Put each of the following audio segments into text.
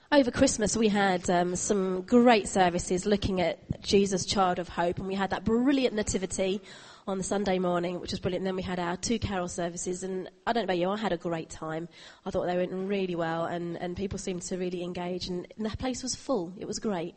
Over Christmas, we had some great services looking at Jesus, Child of Hope, and we had that brilliant nativity on the Sunday morning, which was brilliant. And then we had our 2 carol services, and I don't know about you, I had a great time. I thought they went really well, and people seemed to really engage, and the place was full. It was great.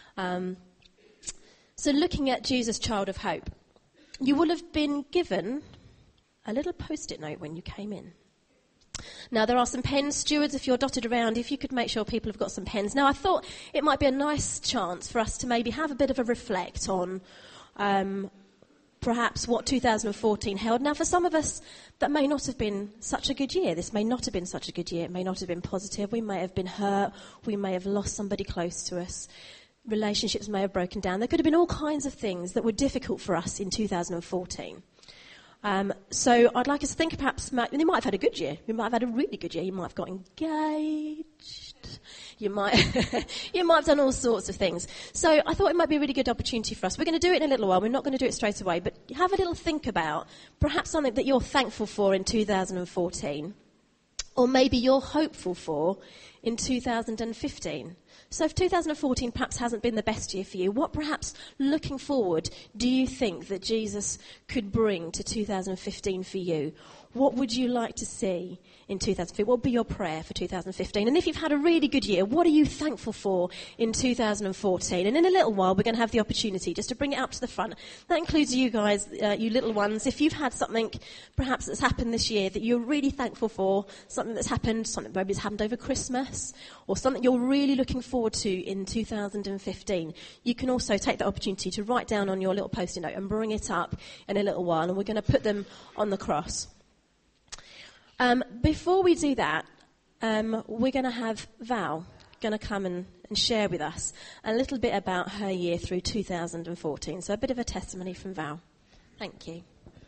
So looking at Jesus, Child of Hope, you will have been given a little post-it note when you came in. Now, there are some pens. Stewards, if you're dotted around, if you could make sure people have got some pens. Now, I thought it might be a nice chance for us to maybe have a bit of a reflect on perhaps what 2014 held. Now, for some of us, that may not have been such a good year. This may not have been such a good year. It may not have been positive. We may have been hurt. We may have lost somebody close to us. Relationships may have broken down. There could have been all kinds of things that were difficult for us in 2014. So I'd like us to think perhaps, you might have had a good year. You might have had a really good year. You might have got engaged. You might have done all sorts of things. So I thought it might be a really good opportunity for us. We're going to do it in a little while. We're not going to do it straight away, but have a little think about perhaps something that you're thankful for in 2014, or maybe you're hopeful for in 2015. So if 2014 perhaps hasn't been the best year for you, what perhaps looking forward do you think that Jesus could bring to 2015 for you? What would you like to see in 2015? What would be your prayer for 2015? And if you've had a really good year, what are you thankful for in 2014? And in a little while, we're going to have the opportunity just to bring it up to the front. That includes you guys, you little ones. If you've had something perhaps that's happened this year that you're really thankful for, something that's happened, something maybe that's happened over Christmas, or something you're really looking forward to in 2015, you can also take the opportunity to write down on your little post-it note and bring it up in a little while, and we're going to put them on the cross. Before we do that, we're going to have Val going to come and share with us a little bit about her year through 2014. So a bit of a testimony from Val. Thank you.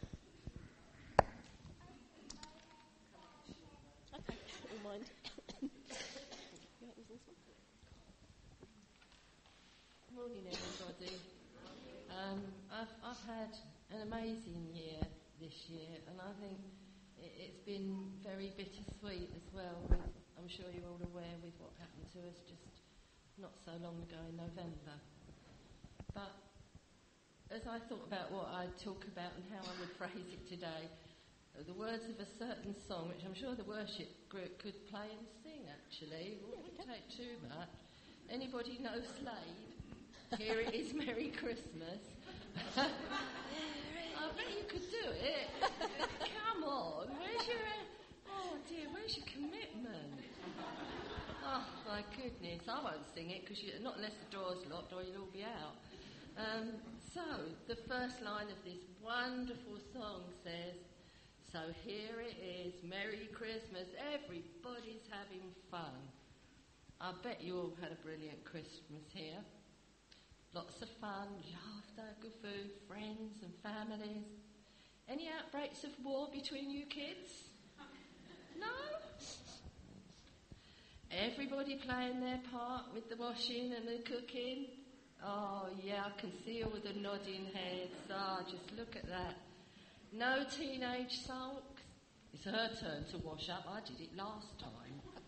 Okay, don't mind. Morning, everybody. I've had an amazing year this year, and I think it's been very bittersweet as well. I'm sure you're all aware with what happened to us just not so long ago in November. But as I thought about what I'd talk about and how I would phrase it today, the words of a certain song, which I'm sure the worship group could play and sing actually, it wouldn't take too much. Anybody know Slade? Here it is, Merry Christmas. I bet you could do it. Come on, where's your commitment? Oh, my goodness, I won't sing it, because not unless the door's locked or you'll all be out. So, the first line of this wonderful song says, so here it is, Merry Christmas, everybody's having fun. I bet you all had a brilliant Christmas here. Lots of fun, laughter, good food, friends and families. Any outbreaks of war between you kids? No? Everybody playing their part with the washing and the cooking? Oh, yeah, I can see all the nodding heads. Oh, just look at that. No teenage sulks? It's her turn to wash up. I did it last time.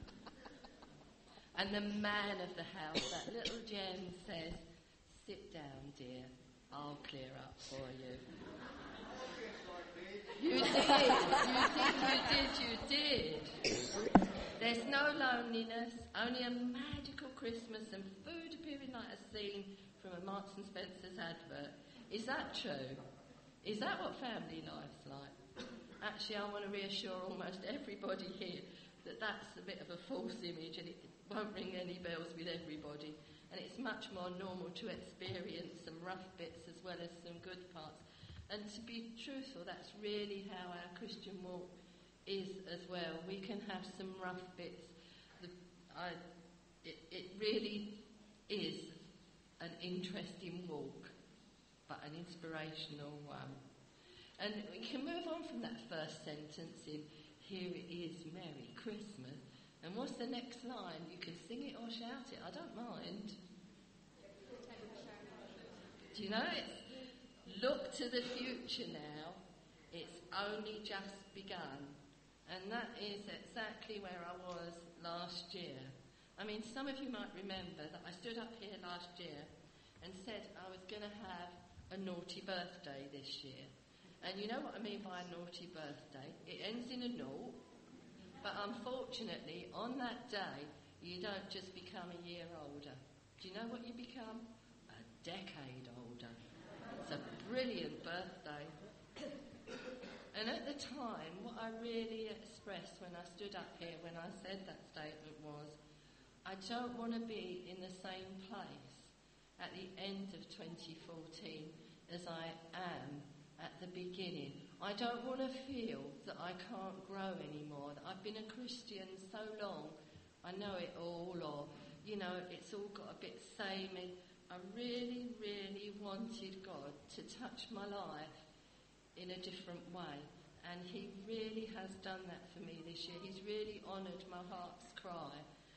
And the man of the house, that little gem, says, sit down, dear. I'll clear up for you. You did. There's no loneliness, only a magical Christmas and food appearing like a scene from a Marks and Spencer's advert. Is that true? Is that what family life's like? Actually, I want to reassure almost everybody here that that's a bit of a false image and it won't ring any bells with everybody. And it's much more normal to experience some rough bits as well as some good parts. And to be truthful, that's really how our Christian walk is as well. We can have some rough bits. It really is an interesting walk, but an inspirational one. And we can move on from that first sentence in, here it is, Merry Christmas. And what's the next line? You can sing it or shout it, I don't mind. Do you know it's look to the future now, it's only just begun. And that is exactly where I was last year. I mean, some of you might remember that I stood up here last year and said I was going to have a naughty birthday this year. And you know what I mean by a naughty birthday? It ends in a naught, but unfortunately, on that day, you don't just become a year older. Do you know what you become? A decade older. It's a brilliant birthday. And at the time, what I really expressed when I stood up here, when I said that statement was, I don't want to be in the same place at the end of 2014 as I am at the beginning. I don't want to feel that I can't grow anymore, that I've been a Christian so long, I know it all, or, you know, it's all got a bit samey. I really, really wanted God to touch my life in a different way. And he really has done that for me this year. He's really honoured my heart's cry.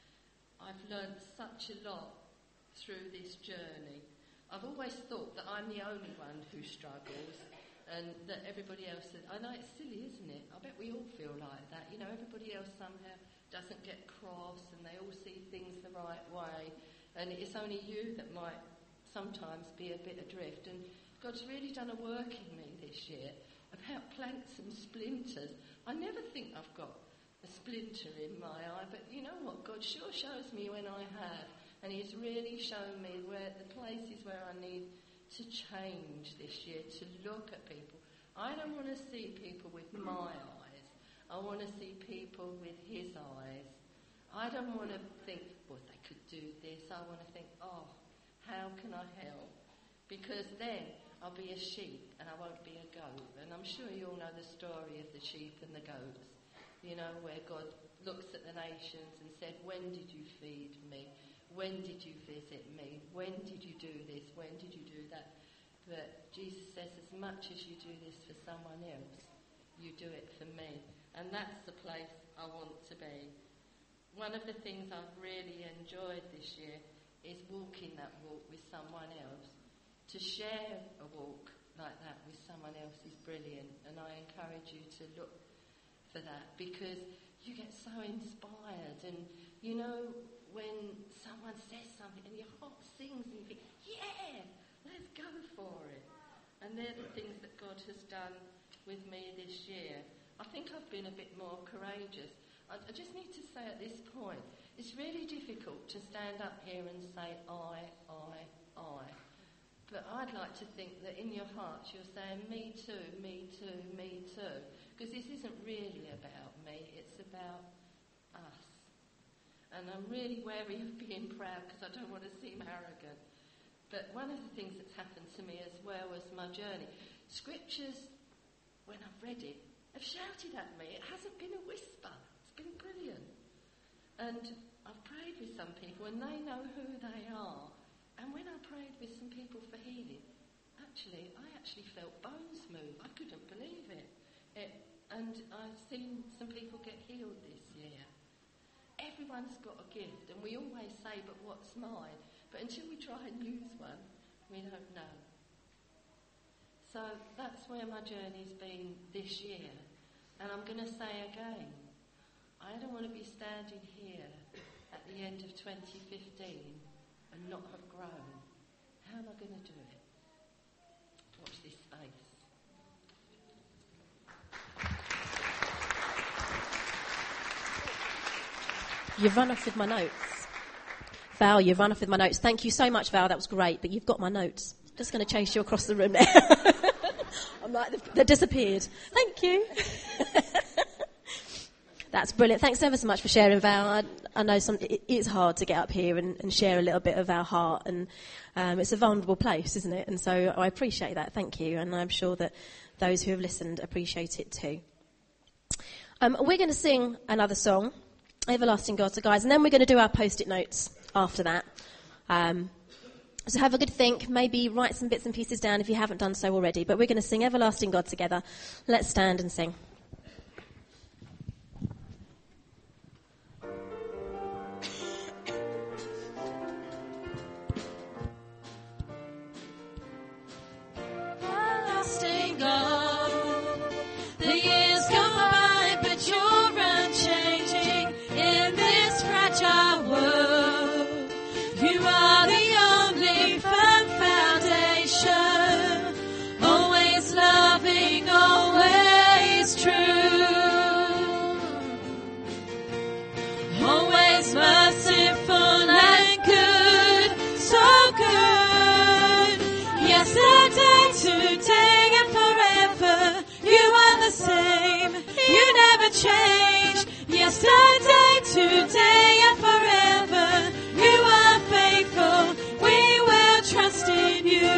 I've learned such a lot through this journey. I've always thought that I'm the only one who struggles and that everybody else... I know it's silly, isn't it? I bet we all feel like that. You know, everybody else somehow doesn't get cross and they all see things the right way. And it's only you that might sometimes be a bit adrift. And God's really done a work in me this year about planks and splinters. I never think I've got a splinter in my eye, but you know what? God sure shows me when I have. And he's really shown me where the places where I need to change this year, to look at people. I don't want to see people with my eyes. I want to see people with his eyes. I don't want to think, well, they could do this. I want to think, oh, how can I help? Because then I'll be a sheep and I won't be a goat. And I'm sure you all know the story of the sheep and the goats, you know, where God looks at the nations and said, when did you feed me? When did you visit me? When did you do this? When did you do that? But Jesus says, as much as you do this for someone else, you do it for me. And that's the place I want to be. One of the things I've really enjoyed this year is walking that walk with someone else. To share a walk like that with someone else is brilliant, and I encourage you to look for that, because you get so inspired. And you know, when someone says something and your heart sings and you think, yeah, let's go for it. And they're the things that God has done with me this year. I think I've been a bit more courageous. I just need to say at this point, it's really difficult to stand up here and say, I. But I'd like to think that in your hearts you're saying, me too, me too, me too. Because this isn't really about me, it's about us. And I'm really wary of being proud because I don't want to seem arrogant. But one of the things that's happened to me as well was my journey. Scriptures, when I've read it, have shouted at me. It hasn't been a whisper. It's been brilliant. And I've prayed with some people and they know who they are. And when I prayed with some people for healing, I actually felt bones move. I couldn't believe it. And I've seen some people get healed this year. Everyone's got a gift, and we always say, but what's mine? But until we try and use one, we don't know. So that's where my journey's been this year. And I'm going to say again, I don't want to be standing here at the end of 2015 and not have grown. How am I going to do it? Watch this space. You've run off with my notes. Val, you've run off with my notes. Thank you so much, Val. That was great. But you've got my notes. I'm just going to chase you across the room there. I'm like, they disappeared. Thank you. That's brilliant. Thanks ever so much for sharing, Val. I know it is hard to get up here and share a little bit of our heart. And it's a vulnerable place, isn't it? And so I appreciate that. Thank you. And I'm sure that those who have listened appreciate it too. We're going to sing another song, Everlasting God. So guys, and then we're going to do our post-it notes after that. So have a good think, maybe write some bits and pieces down if you haven't done so already. But we're going to sing Everlasting God together. Let's stand and sing. Everlasting God, the years come by, but you're unchanging in this fragile world. yesterday, today, and forever. You are faithful. We will trust in you.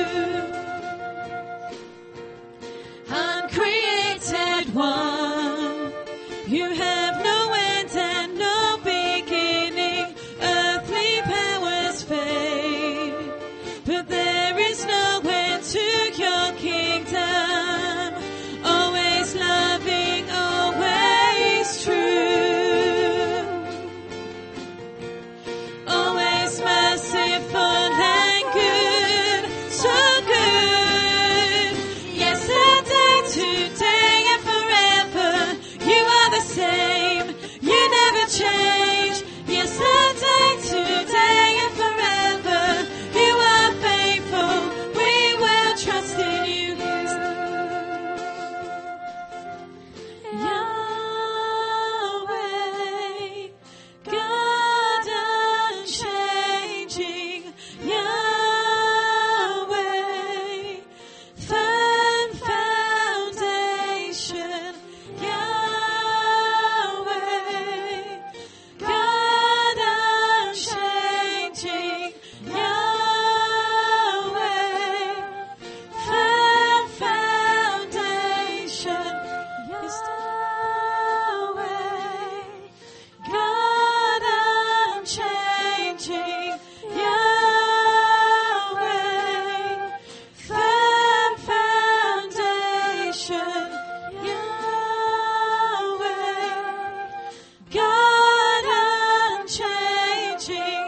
Uncreated one, you have no end and no beginning. Earthly powers fade, but there is no end to your kingdom. Always loving, always true. Always merciful and good, so good. Yesterday, today, and forever. You are the same, you never change. Yesterday, today, and forever. You are faithful, we will trust in you. Yahweh, God unchanging. Yahweh, firm foundation. Yahweh, God unchanging. Yahweh, firm foundation. Yahweh, God unchanging. Yahweh, firm foundation. Yahweh, God unchanging.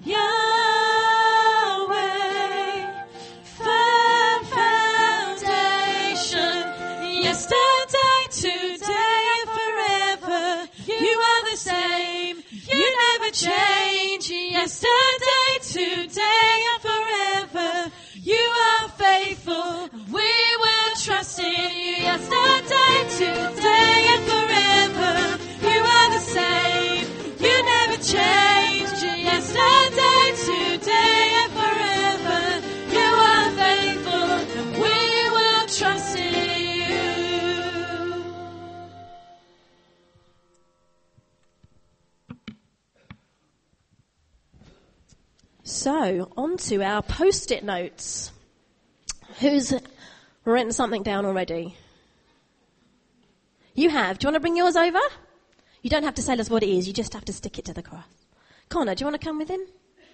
Yahweh, firm foundation. Yesterday, today, and forever. You are the same. You never change. Yesterday, today, and forever. You are faithful. We will trust in you. Yesterday, today, and forever. You are the same. You never change. Yesterday, today, and forever. You are faithful. We will trust in you. So, on to our post-it notes. Who's written something down already? You have. Do you want to bring yours over? You don't have to tell us what it is, you just have to stick it to the cross. Connor, do you want to come with him?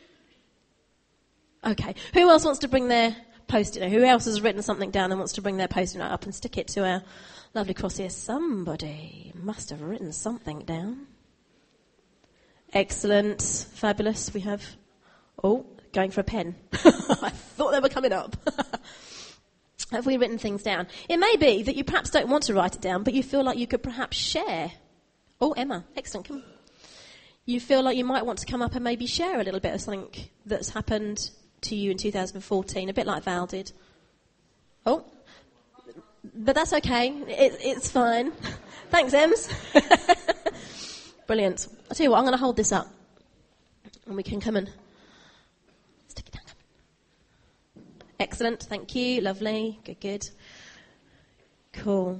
Okay. Who else wants to bring their post-it note? Who else has written something down and wants to bring their post-it note up and stick it to our lovely cross here? Somebody must have written something down. Excellent. Fabulous. We have... Oh, going for a pen. I thought they were coming up. Have we written things down? It may be that you perhaps don't want to write it down, but you feel like you could perhaps share. Oh, Emma. Excellent. Come. You feel like you might want to come up and maybe share a little bit of something that's happened to you in 2014, a bit like Val did. Oh, but that's okay. It's fine. Thanks, Ems. Brilliant. I'll tell you what, I'm going to hold this up and we can come and stick it down. Excellent. Thank you. Lovely. Good, good. Cool.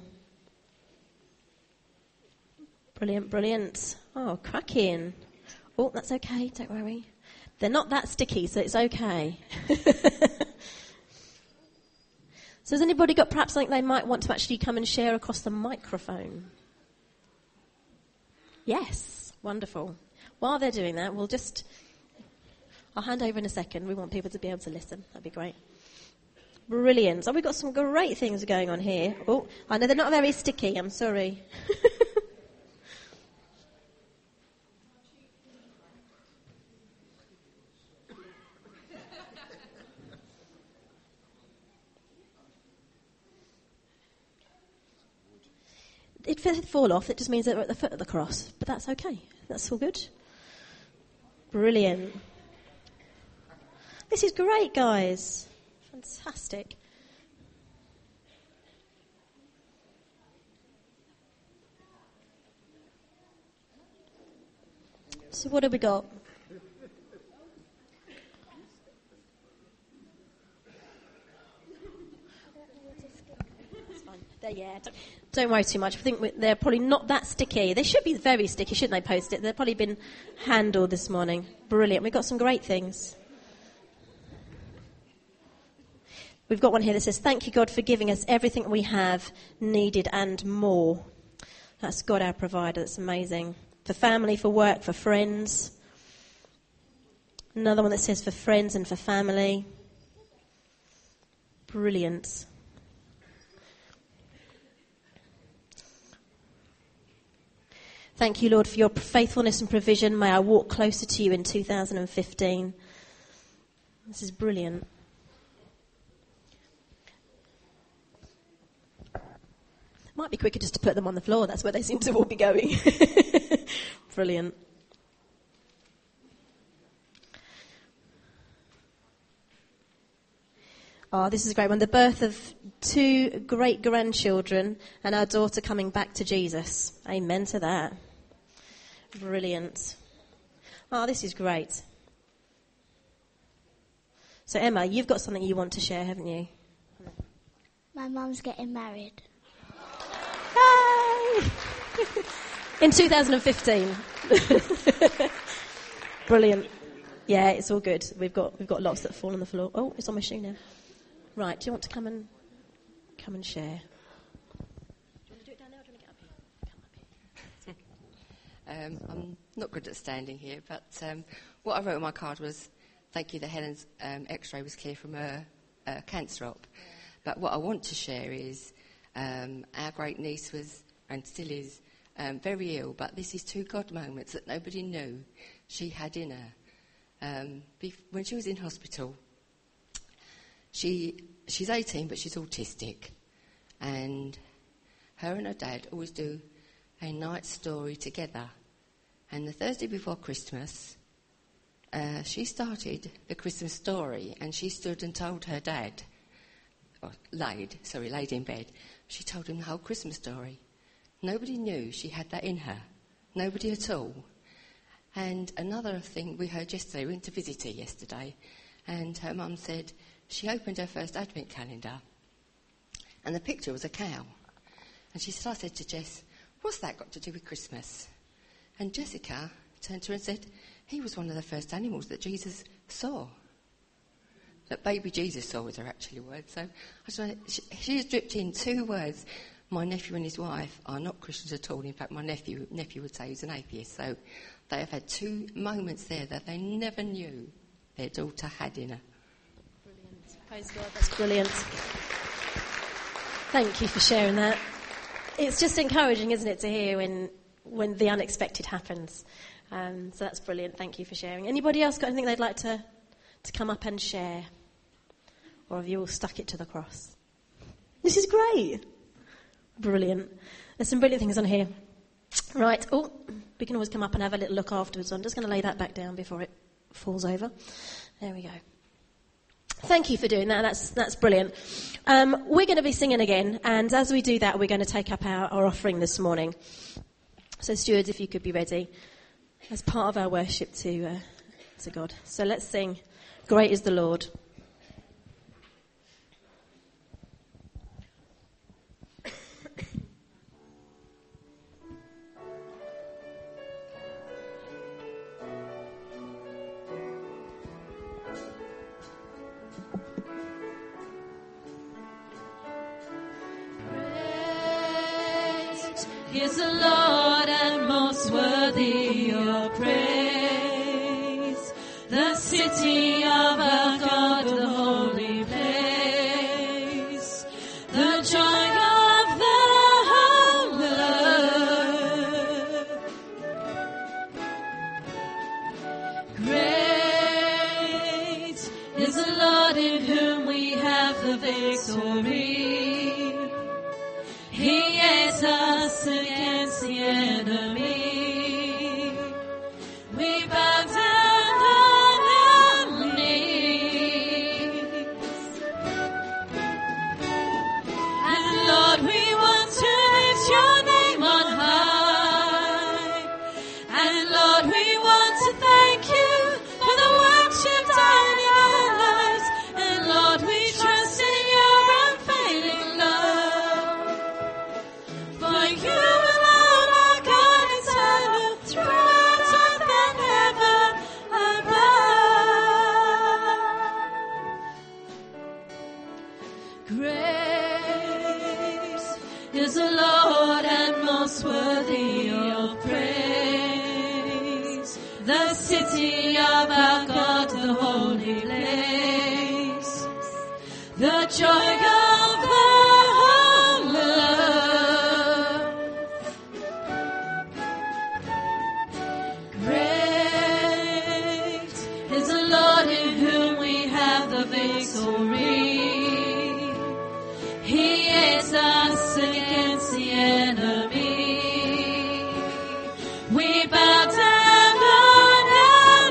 Brilliant, brilliant. Oh, cracking. Oh, that's okay. Don't worry. They're not that sticky, so it's okay. So has anybody got perhaps something they might want to actually come and share across the microphone? Yes. Wonderful. While they're doing that, I'll hand over in a second. We want people to be able to listen. That'd be great. Brilliant. So we've got some great things going on here. Oh, I know they're not very sticky. I'm sorry. If they fall off, it just means they're at the foot of the cross. But that's okay. That's all good. Brilliant. This is great, guys. Fantastic. So what have we got? That's fine. Yeah, Don't worry too much. I think they're probably not that sticky. They should be very sticky, shouldn't they, Post-it? They've probably been handled this morning. Brilliant. We've got some great things. We've got one here that says, thank you, God, for giving us everything we have, needed and more. That's God, our provider. That's amazing. For family, for work, for friends. Another one that says for friends and for family. Brilliant. Thank you, Lord, for your faithfulness and provision. May I walk closer to you in 2015. This is brilliant. Might be quicker just to put them on the floor. That's where they seem to all be going. Brilliant. Oh, this is a great one. The birth of 2 great-grandchildren and our daughter coming back to Jesus. Amen to that. Brilliant. Oh, this is great. So, Emma, you've got something you want to share, haven't you? My mum's getting married. Yay! In 2015. Brilliant. Yeah, it's all good. We've got lots that fall on the floor. Oh, it's on my shoe now. Right, do you want to come and share? Do you want to do it down there or do you want to get up here? I'm not good at standing here, but what I wrote on my card was, thank you that Helen's x-ray was clear from her cancer op. Yeah. But what I want to share is our great niece was, and still is, very ill, but this is 2 God moments that nobody knew she had in her. When she was in hospital, she's 18, but she's autistic. And her and her dad always do a night story together. And the Thursday before Christmas, she started the Christmas story, and she stood and told her dad, laid in bed. She told him the whole Christmas story. Nobody knew she had that in her. Nobody at all. And another thing we heard yesterday, we went to visit her yesterday, and her mum said she opened her first Advent calendar, and the picture was a cow. And she said, I said to Jess, what's that got to do with Christmas? And Jessica turned to her and said, he was one of the first animals that Jesus saw. That baby Jesus saw was her actual word. So she has dripped in 2 words. My nephew and his wife are not Christians at all. In fact, my nephew would say he's an atheist. So they have had 2 moments there that they never knew their daughter had in her. Brilliant. Praise God, that's brilliant. Thank you for sharing that. It's just encouraging, isn't it, to hear when the unexpected happens. So that's brilliant. Thank you for sharing. Anybody else got anything they'd like to come up and share? Or have you all stuck it to the cross? This is great. Brilliant. There's some brilliant things on here. Right. Oh, we can always come up and have a little look afterwards. I'm just going to lay that back down before it falls over. There we go. Thank you for doing that. That's brilliant. We're going to be singing again, and as we do that, we're going to take up our offering this morning. So, stewards, if you could be ready, as part of our worship to God. So let's sing, Great is the Lord. Is the Lord and most worthy of praise, the city of our God, the holy place, the joy of the whole earth. Great is the Lord in whom we have the victory. He is us against the enemy. We bow down on our knees. And Lord, we want to lift your name on high. And Lord, we want to thank you for the work you've done in our lives. And Lord, we trust in your unfailing love. our God to the holy place. The joy of the whole earth. Great is the Lord in whom we have the victory. He is us against the enemy. We bow down on our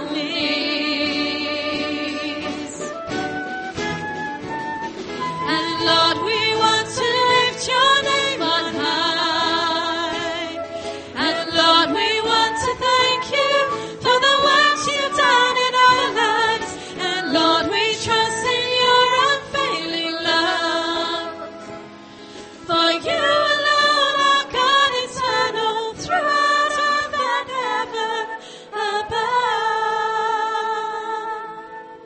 knees. And Lord, we want to lift your name on high. And Lord, we want to thank you for the works you've done in our lives. And Lord, we trust in your unfailing love. For you alone are God eternal throughout earth and heaven above.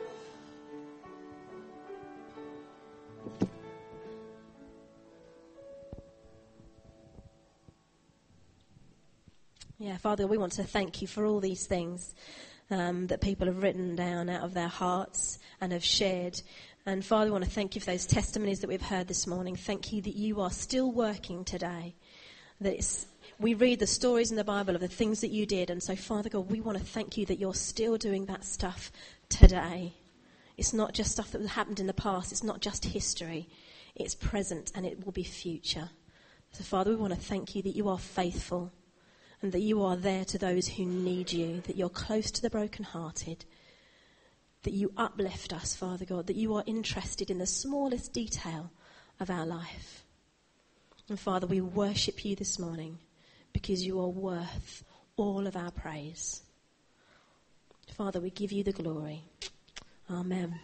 Yeah, Father, we want to thank you for all these things that people have written down out of their hearts and have shared. And Father, we want to thank you for those testimonies that we've heard this morning. Thank you that you are still working today. We read the stories in the Bible of the things that you did. And so, Father God, we want to thank you that you're still doing that stuff today. It's not just stuff that happened in the past. It's not just history. It's present and it will be future. So, Father, we want to thank you that you are faithful and that you are there to those who need you, that you're close to the brokenhearted, that you uplift us, Father God, that you are interested in the smallest detail of our life. And Father, we worship you this morning because you are worth all of our praise. Father, we give you the glory. Amen.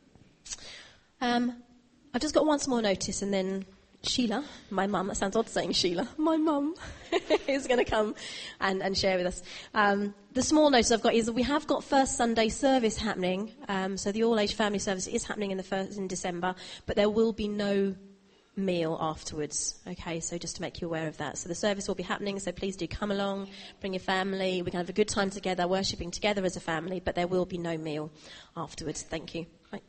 I've just got one small notice and then Sheila, my mum, that sounds odd saying Sheila, my mum is going to come and share with us. The small notice I've got is that we have got First Sunday service happening. So the all-age family service is happening in December, but there will be no meal afterwards. Okay, so just to make you aware of that. So the service will be happening, so please do come along, bring your family. We can have a good time together, worshipping together as a family, but there will be no meal afterwards. Thank you. Bye.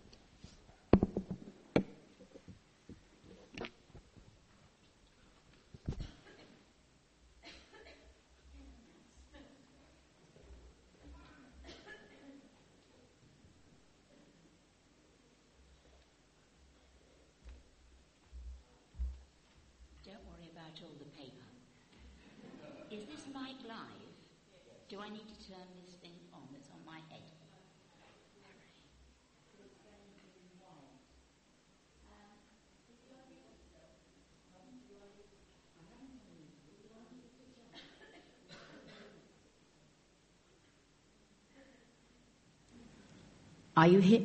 All the paper. Is this mic live? Do I need to turn this thing on that's on my head? Are you here?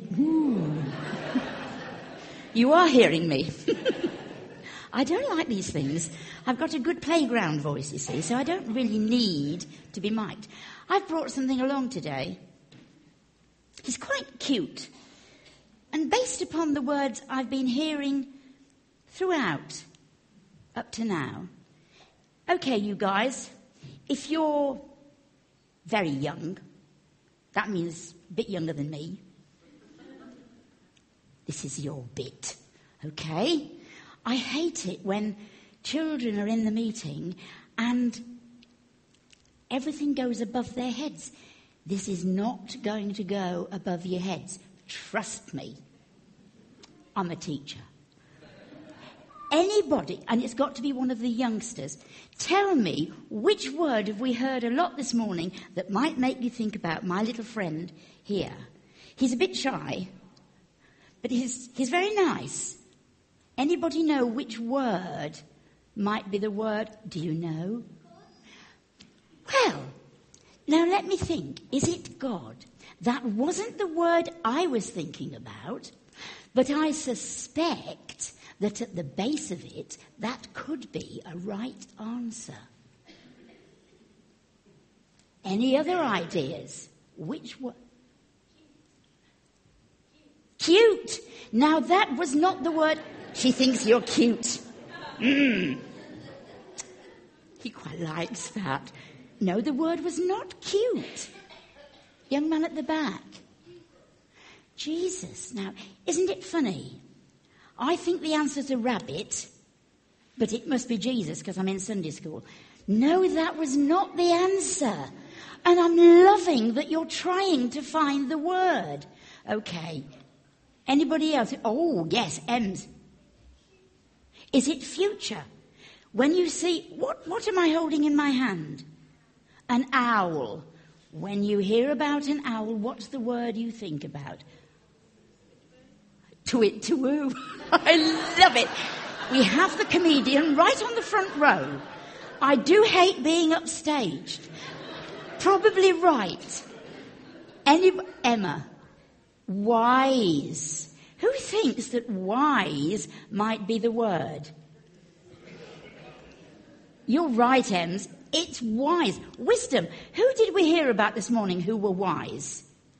You are hearing me. I don't like these things. I've got a good playground voice, you see, so I don't really need to be mic'd. I've brought something along today. He's quite cute. And based upon the words I've been hearing throughout, up to now. Okay, you guys, if you're very young, that means a bit younger than me, this is your bit, okay? I hate it when children are in the meeting and everything goes above their heads. This is not going to go above your heads. Trust me. I'm a teacher. Anybody, and it's got to be one of the youngsters, tell me which word have we heard a lot this morning that might make you think about my little friend here. He's a bit shy, but he's very nice. Anybody know which word might be the word? Do you know? Well, now let me think. Is it God? That wasn't the word I was thinking about, but I suspect that at the base of it, that could be a right answer. Any other ideas? Which word? Cute. Now that was not the word. She thinks you're cute. He quite likes that. No, the word was not cute. Young man at the back. Jesus. Now, isn't it funny? I think the answer's a rabbit, but it must be Jesus because I'm in Sunday school. No, that was not the answer. And I'm loving that you're trying to find the word. Okay. Anybody else? Oh, yes, M's. Is it future? When you see, what am I holding in my hand? An owl. When you hear about an owl, what's the word you think about? Twit-to-woo. I love it. We have the comedian right on the front row. I do hate being upstaged. Probably right. Emma. Wise. Who thinks that wise might be the word? You're right, Ems. It's wise. Wisdom. Who did we hear about this morning who were wise?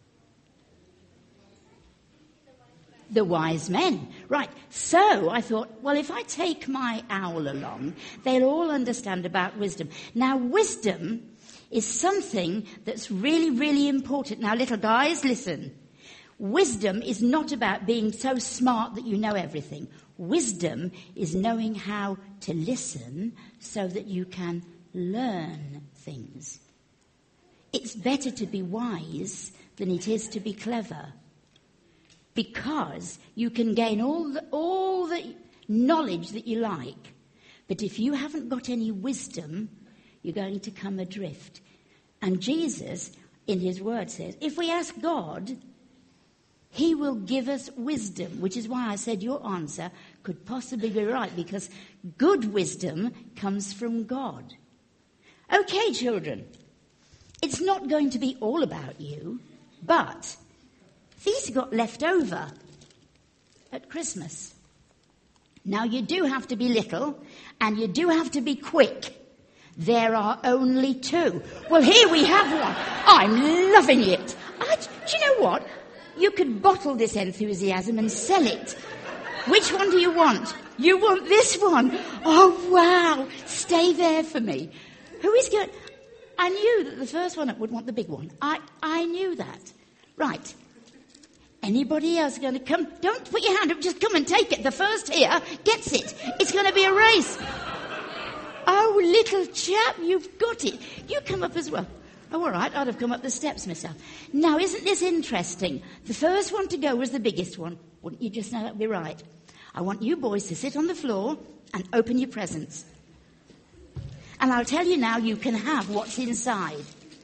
The wise men. Right. So I thought, well, if I take my owl along, they'll all understand about wisdom. Now, wisdom is something that's really, really important. Now, little guys, listen. Wisdom is not about being so smart that you know everything. Wisdom is knowing how to listen so that you can learn things. It's better to be wise than it is to be clever, because you can gain all the knowledge that you like. But if you haven't got any wisdom, you're going to come adrift. And Jesus, in his word, says, if we ask God, he will give us wisdom, which is why I said your answer could possibly be right, because good wisdom comes from God. Okay, children, it's not going to be all about you, but these got left over at Christmas. Now, you do have to be little, and you do have to be quick. There are only 2. Well, here we have one. I'm loving it. Do you know what? You could bottle this enthusiasm and sell it. Which one do you want? You want this one? Oh, wow. Stay there for me. Who is going? I knew that the first one up would want the big one. I knew that. Right. Anybody else going to come? Don't put your hand up. Just come and take it. The first here gets it. It's going to be a race. Oh, little chap, you've got it. You come up as well. Oh, all right, I'd have come up the steps myself. Now, isn't this interesting? The first one to go was the biggest one. Wouldn't you just know that'd be right? I want you boys to sit on the floor and open your presents. And I'll tell you now, you can have what's inside.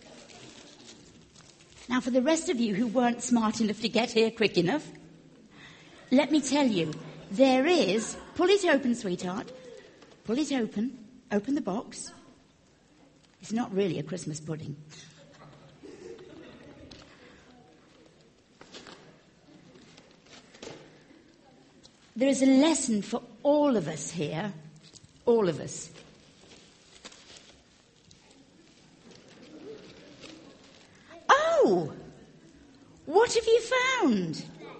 Now, for the rest of you who weren't smart enough to get here quick enough, let me tell you, there is... Pull it open, sweetheart. Pull it open. Open the box. It's not really a Christmas pudding. There is a lesson for all of us here. All of us. Oh! What have you found?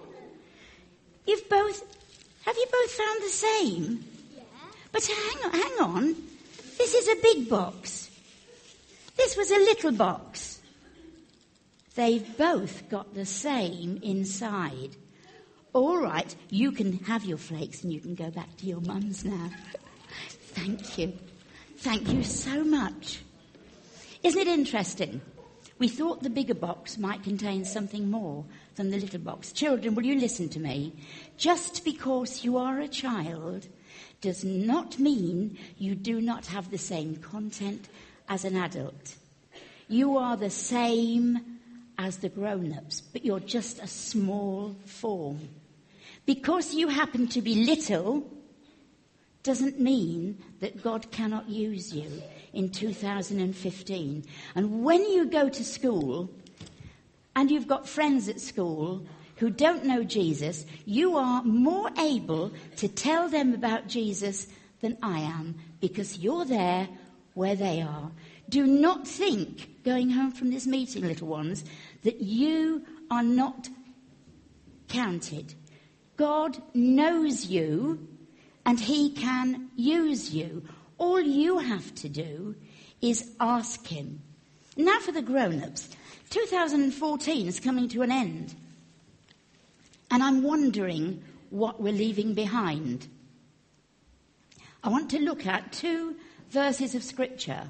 Have you both found the same? Yeah. But hang on. This is a big box. This was a little box. They've both got the same inside. All right, you can have your flakes and you can go back to your mums now. Thank you. Thank you so much. Isn't it interesting? We thought the bigger box might contain something more than the little box. Children, will you listen to me? Just because you are a child does not mean you do not have the same content as an adult. You are the same as the grown-ups, but you're just a small form. Because you happen to be little doesn't mean that God cannot use you in 2015. And when you go to school and you've got friends at school who don't know Jesus, you are more able to tell them about Jesus than I am, because you're there where they are. Do not think, going home from this meeting, little ones, that you are not counted. God knows you and he can use you. All you have to do is ask him. Now for the grown-ups. 2014 is coming to an end. And I'm wondering what we're leaving behind. I want to look at 2 verses of Scripture.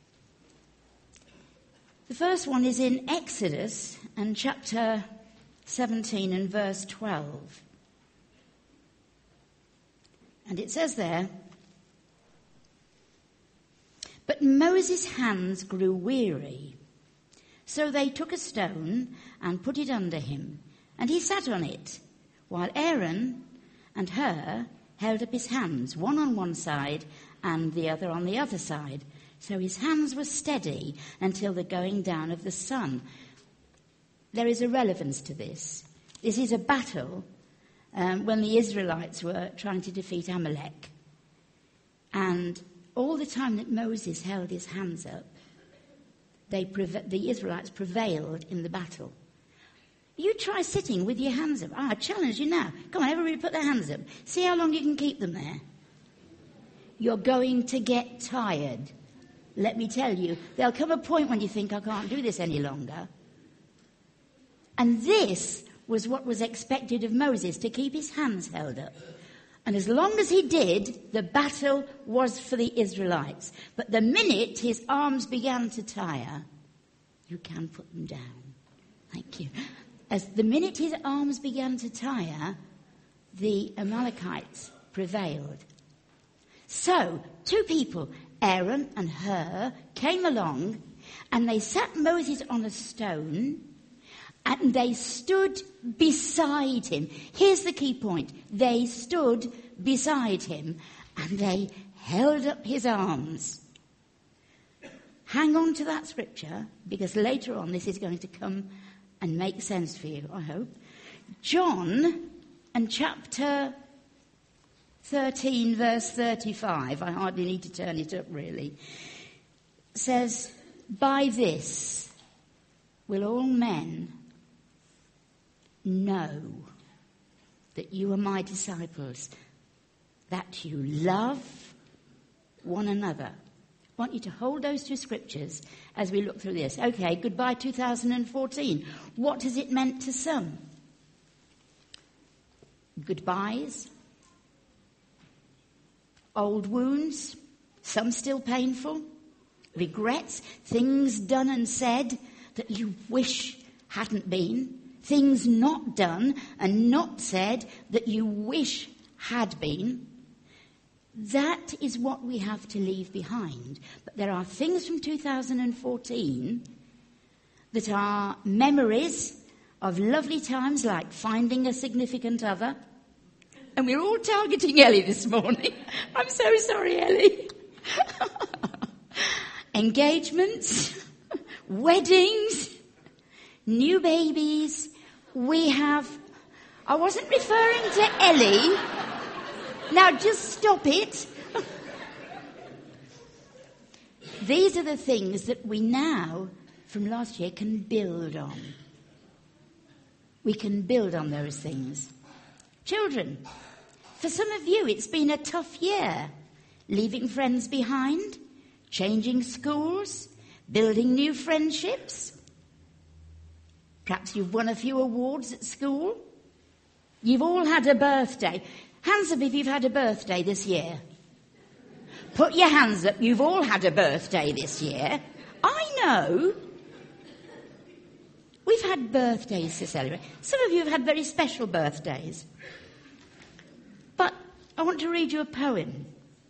The first one is in Exodus and chapter 17 and verse 12. And it says there, "But Moses' hands grew weary. So they took a stone and put it under him, and he sat on it, while Aaron and Hur held up his hands, one on one side and the other on the other side. So his hands were steady until the going down of the sun." There is a relevance to this. This is a battle when the Israelites were trying to defeat Amalek. And all the time that Moses held his hands up, the Israelites prevailed in the battle. You try sitting with your hands up. I challenge you now. Come on, everybody put their hands up. See how long you can keep them there. You're going to get tired. Let me tell you, there'll come a point when you think, I can't do this any longer. And this was what was expected of Moses, to keep his hands held up. And as long as he did, the battle was for the Israelites. But the minute his arms began to tire, you can put them down. Thank you. As the minute his arms began to tire, the Amalekites prevailed. So, 2 people, Aaron and Hur, came along, and they sat Moses on a stone, and they stood beside him. Here's the key point. They stood beside him, and they held up his arms. Hang on to that scripture, because later on this is going to come and make sense for you, I hope. John and chapter 13, verse 35, I hardly need to turn it up really, says, "By this will all men know that you are my disciples, that you love one another." I want you to hold those 2 scriptures as we look through this. Okay, goodbye 2014. What has it meant to some? Goodbyes, old wounds, some still painful, regrets, things done and said that you wish hadn't been, things not done and not said that you wish had been. That is what we have to leave behind. But there are things from 2014 that are memories of lovely times, like finding a significant other. And we're all targeting Ellie this morning. I'm so sorry, Ellie. Engagements, weddings, new babies. I wasn't referring to Ellie. Now just stop it. These are the things that we now, from last year, can build on. We can build on those things. Children, for some of you it's been a tough year. Leaving friends behind, changing schools, building new friendships. Perhaps you've won a few awards at school. You've all had a birthday. Hands up if you've had a birthday this year. Put your hands up. You've all had a birthday this year. I know. We've had birthdays to celebrate. Some of you have had very special birthdays. But I want to read you a poem.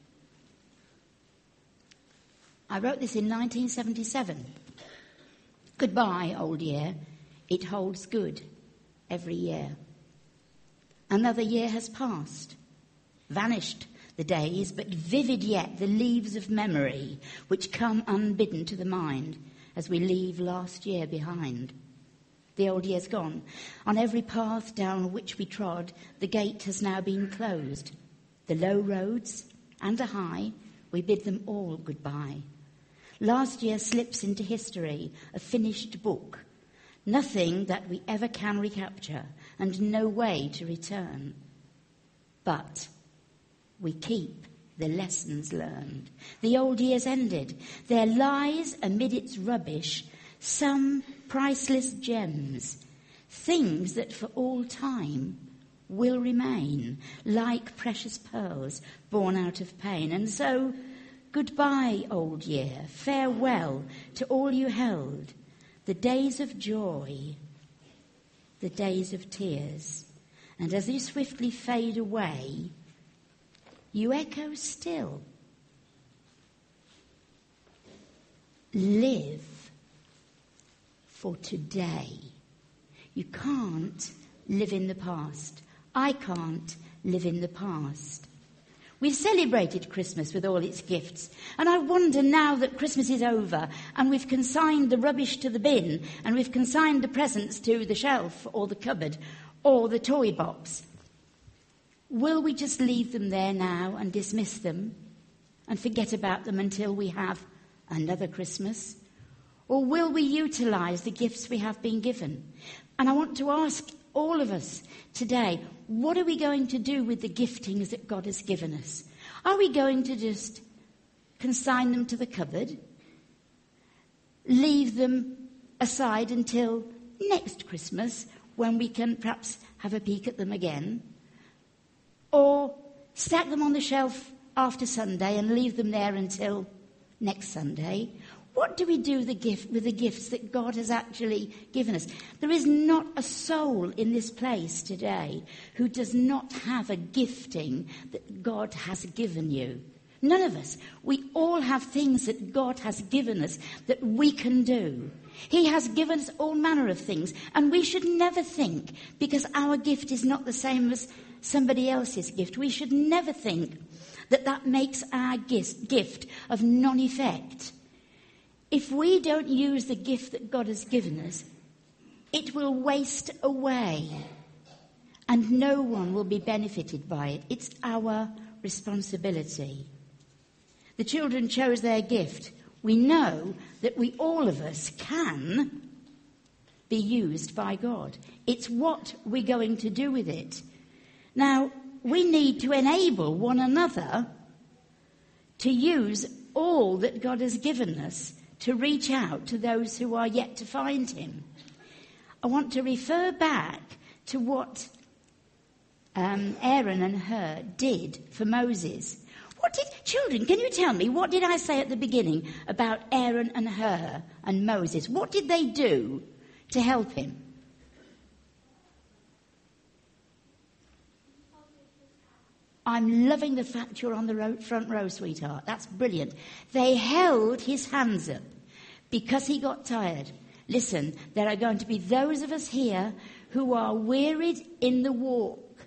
I wrote this in 1977. Goodbye, old year. It holds good every year. Another year has passed. Vanished the days, but vivid yet the leaves of memory which come unbidden to the mind as we leave last year behind. The old year's gone. On every path down which we trod, the gate has now been closed. The low roads and the high, we bid them all goodbye. Last year slips into history, a finished book. Nothing that we ever can recapture, and no way to return. But we keep the lessons learned. The old year's ended. There lies amid its rubbish some priceless gems, things that for all time will remain, like precious pearls born out of pain. And so, goodbye, old year, farewell to all you held, the days of joy, the days of tears. And as you swiftly fade away, you echo still. Live for today. You can't live in the past. I can't live in the past. We've celebrated Christmas with all its gifts, and I wonder now that Christmas is over and we've consigned the rubbish to the bin and we've consigned the presents to the shelf or the cupboard or the toy box, will we just leave them there now and dismiss them and forget about them until we have another Christmas? Or will we utilise the gifts we have been given? And I want to ask all of us today, what are we going to do with the giftings that God has given us? Are we going to just consign them to the cupboard, leave them aside until next Christmas when we can perhaps have a peek at them again? Or stack them on the shelf after Sunday and leave them there until next Sunday? What do we do with the gifts that God has actually given us? There is not a soul in this place today who does not have a gifting that God has given you. None of us. We all have things that God has given us that we can do. He has given us all manner of things, and we should never think, because our gift is not the same as somebody else's gift, we should never think that that makes our gift of non-effect. If we don't use the gift that God has given us, it will waste away and no one will be benefited by it. It's our responsibility. The children chose their gift. We know that we, all of us, can be used by God. It's what we're going to do with it. Now, we need to enable one another to use all that God has given us to reach out to those who are yet to find him. I want to refer back to what Aaron and Hur did for Moses. Children, can you tell me, what did I say at the beginning about Aaron and Hur and Moses? What did they do to help him? I'm loving the fact you're on the front row, sweetheart. That's brilliant. They held his hands up because he got tired. Listen, there are going to be those of us here who are wearied in the walk,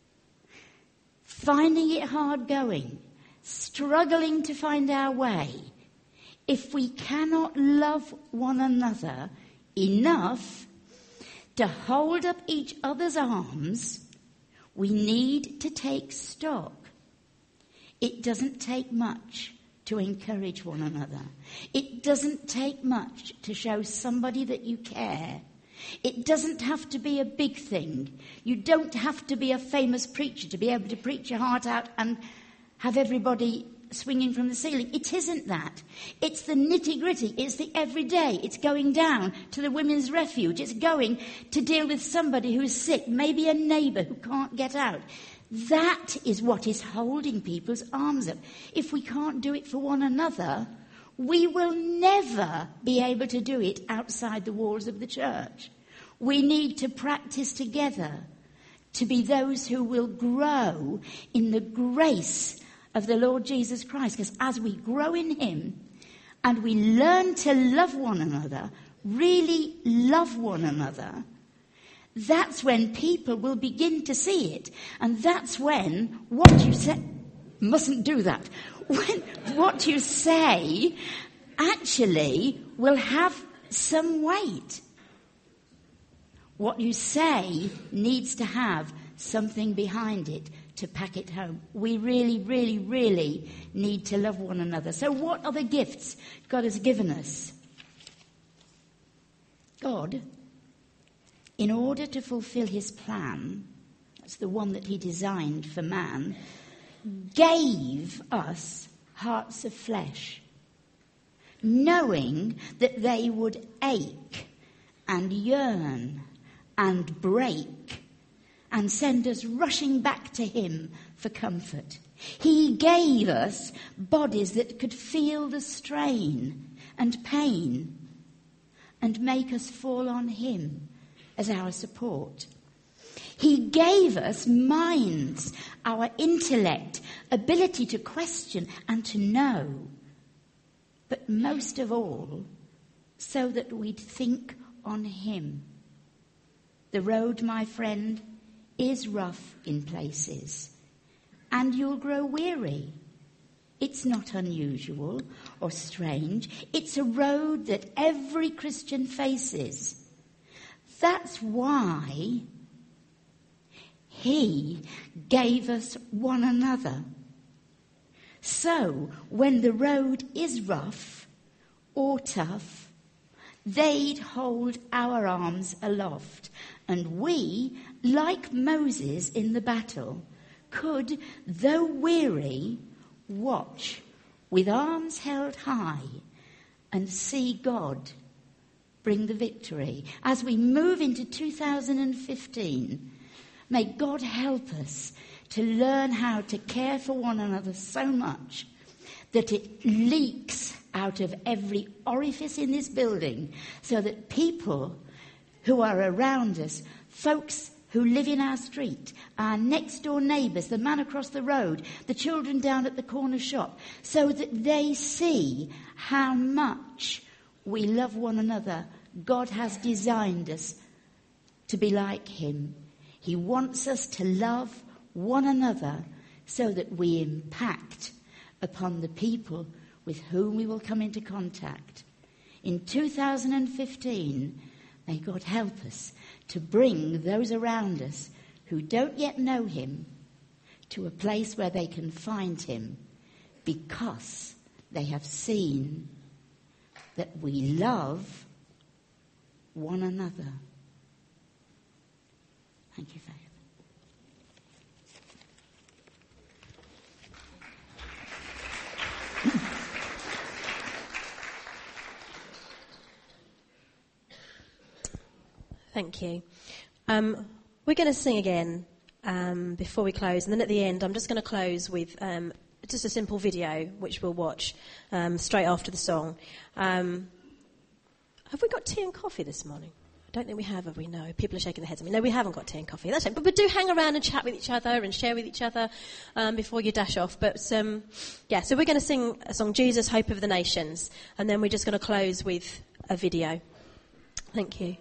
finding it hard going, struggling to find our way. If we cannot love one another enough to hold up each other's arms, we need to take stock. It doesn't take much to encourage one another. It doesn't take much to show somebody that you care. It doesn't have to be a big thing. You don't have to be a famous preacher to be able to preach your heart out and have everybody swinging from the ceiling. It isn't that. It's the nitty-gritty. It's the everyday. It's going down to the women's refuge. It's going to deal with somebody who is sick, maybe a neighbour who can't get out. That is what is holding people's arms up. If we can't do it for one another, we will never be able to do it outside the walls of the church. We need to practice together to be those who will grow in the grace of the Lord Jesus Christ. Because as we grow in him and we learn to love one another, really love one another, that's when people will begin to see it. And that's when what you say, mustn't do that, when what you say actually will have some weight. What you say needs to have something behind it to pack it home. We really, really, really need to love one another. So what are the gifts God has given us? God, in order to fulfill his plan, that's the one that he designed for man, gave us hearts of flesh, knowing that they would ache and yearn and break and send us rushing back to him for comfort. He gave us bodies that could feel the strain and pain and make us fall on him as our support. He gave us minds, our intellect, ability to question and to know, but most of all, so that we'd think on him. The road, my friend, is rough in places, and you'll grow weary. It's not unusual or strange. It's a road that every Christian faces. That's why he gave us one another. So when the road is rough or tough, they'd hold our arms aloft, and we, like Moses in the battle, could, though weary, watch with arms held high and see God bring the victory. As we move into 2015, may God help us to learn how to care for one another so much that it leaks out of every orifice in this building, so that people who are around us, folks who live in our street, our next door neighbours, the man across the road, the children down at the corner shop, so that they see how much we love one another. God has designed us to be like him. He wants us to love one another so that we impact upon the people with whom we will come into contact. In 2015, may God help us to bring those around us who don't yet know him to a place where they can find him, because they have seen that we love one another. Thank you, Faith. Thank you. We're going to sing again before we close, and then at the end I'm just going to close with just a simple video which we'll watch straight after the song. Have we got tea and coffee this morning? I don't think we have we? No. People are shaking their heads at me. No, we haven't got tea and coffee. That's right. But we do hang around and chat with each other and share with each other before you dash off. But so we're going to sing a song, Jesus, Hope of the Nations, and then we're just going to close with a video. Thank you.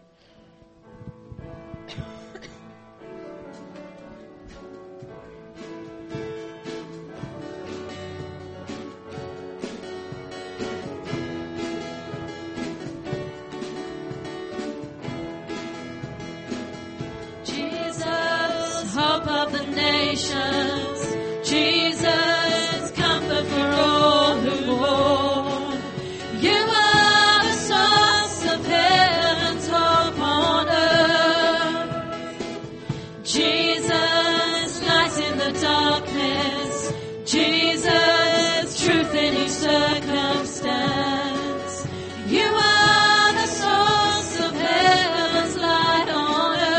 Hope of the nations, Jesus, comfort for all who mourn. You are the source of heaven's hope on earth. Jesus, light in the darkness. Jesus, truth in each circumstance. You are the source of heaven's light on earth.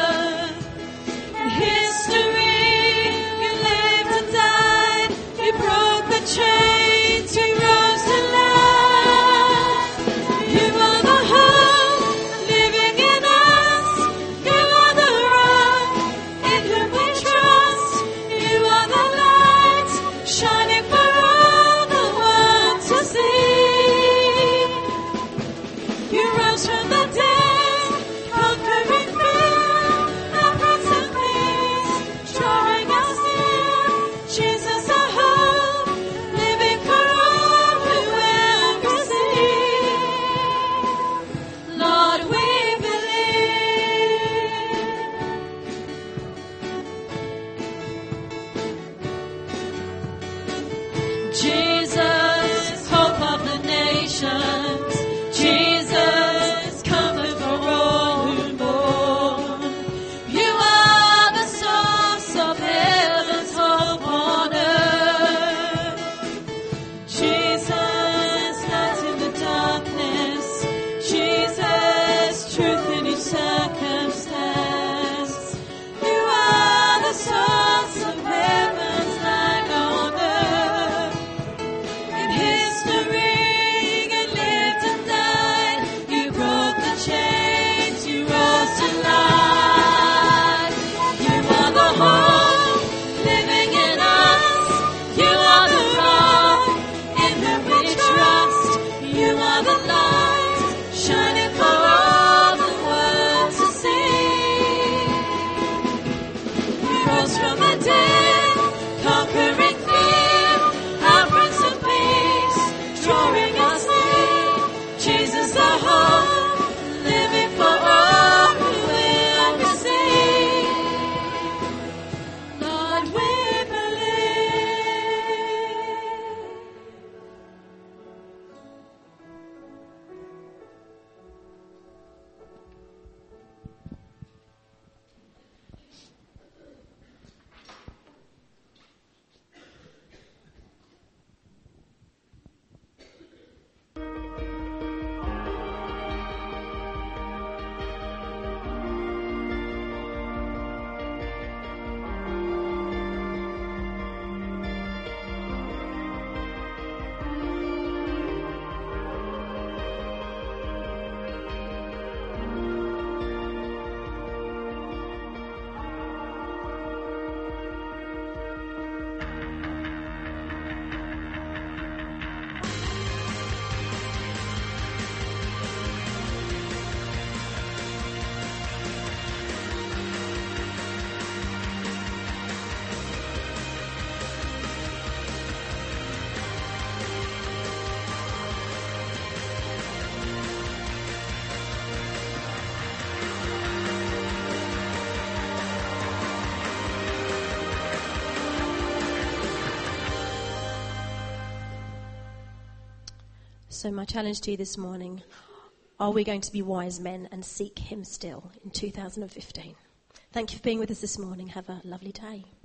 Chains, you rose to life. You are the hope living in us. You are the rock in whom we trust. You are the light shining for all the world to see. You rose from the dead, conquering fear, our Prince of Peace, drawing us near. Jesus, our hope. Jesus, hope of the nations. Jesus, comfort for all who mourn. You are the source of heaven's hope on earth. So my challenge to you this morning, are we going to be wise men and seek him still in 2015? Thank you for being with us this morning. Have a lovely day.